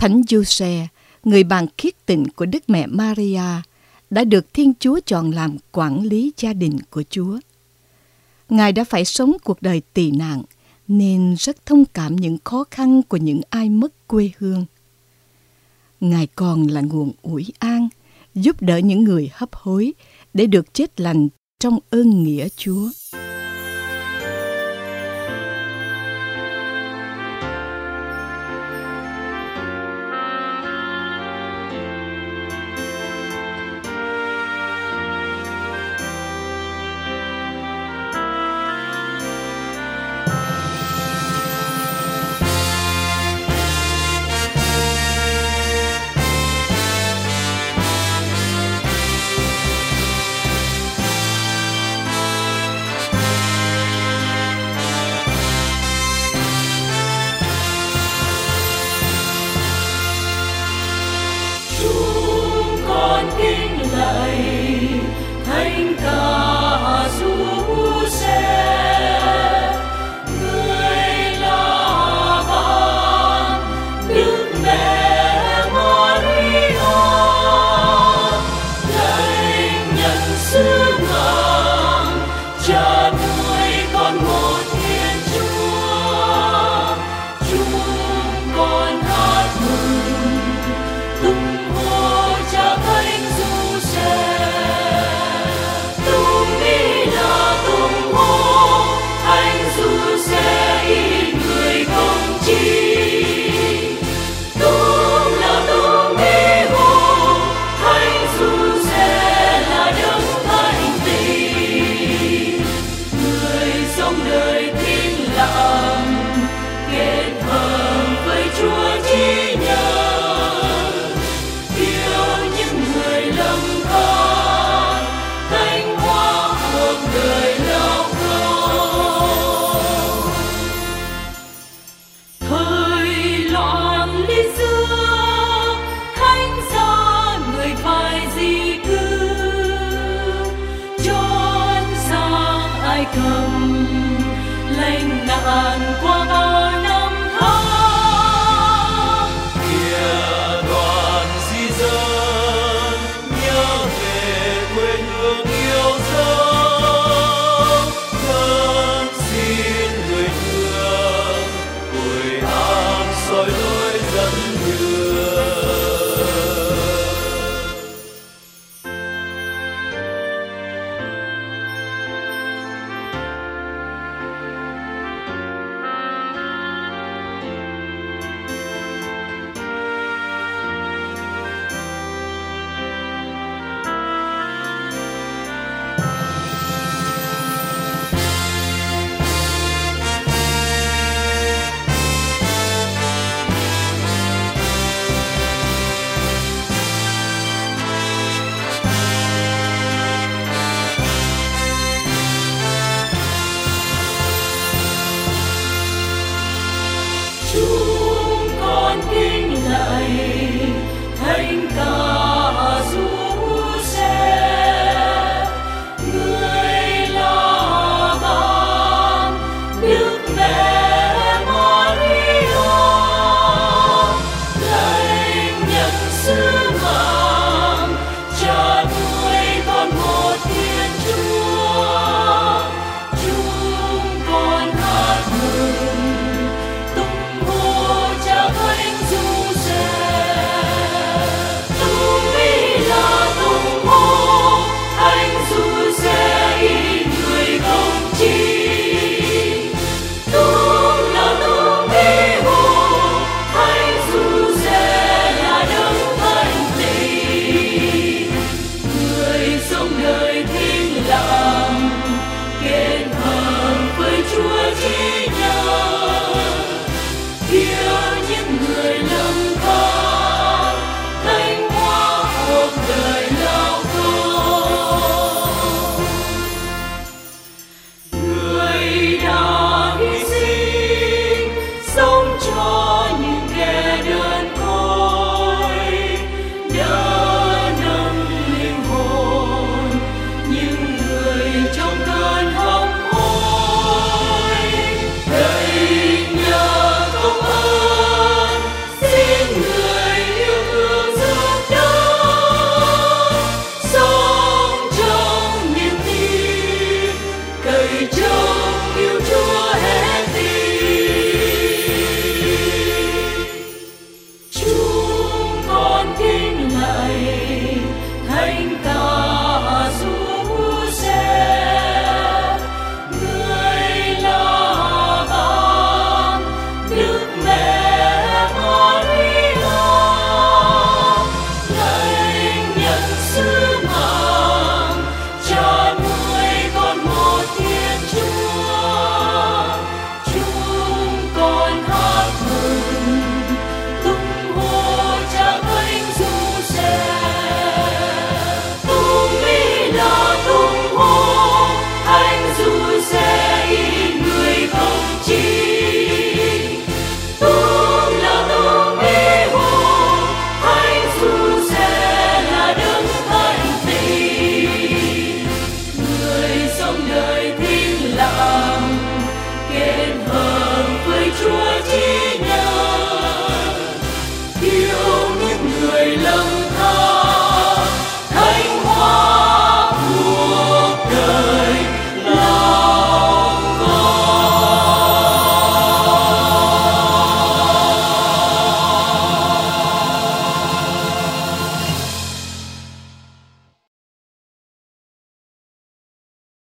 Thánh Giuse, người bạn khiết tịnh của Đức Mẹ Maria, đã được Thiên Chúa chọn làm quản lý gia đình của Chúa. Ngài đã phải sống cuộc đời tị nạn, nên rất thông cảm những khó khăn của những ai mất quê hương. Ngài còn là nguồn ủi an, giúp đỡ những người hấp hối để được chết lành trong ơn nghĩa Chúa. Kính lạy thánh ca